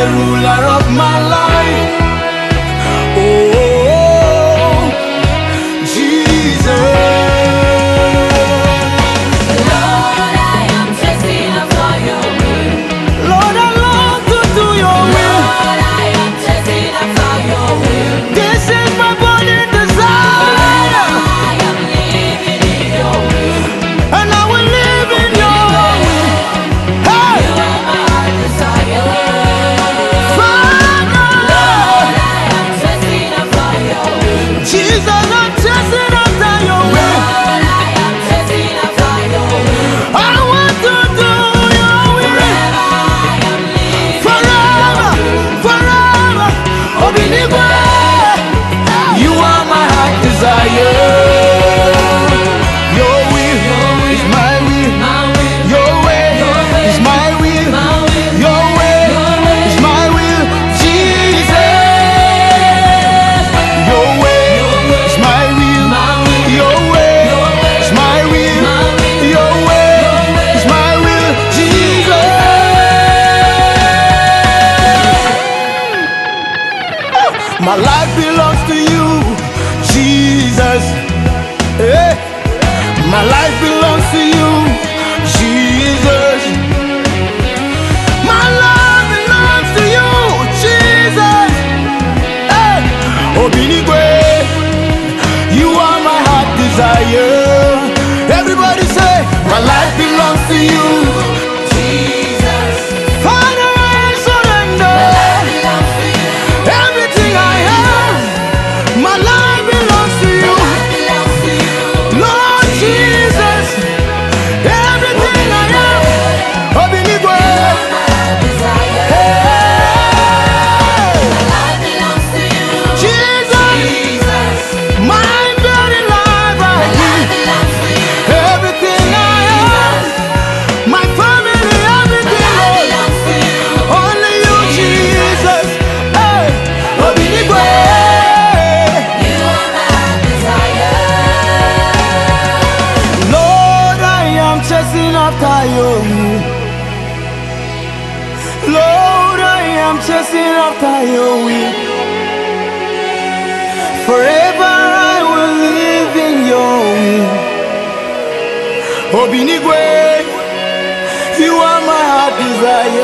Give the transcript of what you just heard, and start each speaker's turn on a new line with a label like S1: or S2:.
S1: the ruler of my life. Oh, Jesus.
S2: Lord, I am chasing after your will.
S1: Lord, I love to do your will.
S2: Lord, I am chasing after your will.
S1: This is my burning desire,
S2: I am living in your will.
S1: and I will live in your will. Hey,
S2: You are my heart desire.
S1: Father,
S2: Lord, I am chasing after your will.
S1: Jesus, I'm chasing after your will.
S2: Lord, I am chasing after your will.
S1: I want to do your will
S2: Forever I am living.
S1: forever, forever. Obinigwe, you are my heart desire. Your will is my will.
S2: My will,
S1: Your way is my will.
S2: my will,
S1: Your way is my will. Jesus, your way is my will.
S2: my will,
S1: Your way is my will. Your way is my will. Jesus, my life belongs to you. Jesus, hey. My life belongs to you. Jesus, my love belongs to you. Jesus, hey. Obinigwe, you are my heart desire. Everybody say, my life belongs to you.
S2: Jesus.
S1: Father, I surrender
S2: Belongs to you.
S1: everything I have. My life belongs to you.
S2: Belongs to you.
S1: Lord Jesus, everything I have. Obinigwe,
S2: Desire.
S1: hey.
S2: Life belongs to you.
S1: Jesus,
S2: Jesus.
S1: my very life I give.
S2: Belongs to you.
S1: Everything I have, my family, everything, Lord.
S2: Belongs to you.
S1: Only you, Jesus. Hey, Obinigwe.
S2: You are my desire.
S1: Lord, I am chasing after you. Lord, I am chasing after your will. Forever I will live in your will. Obinigwe, you are my heart desire.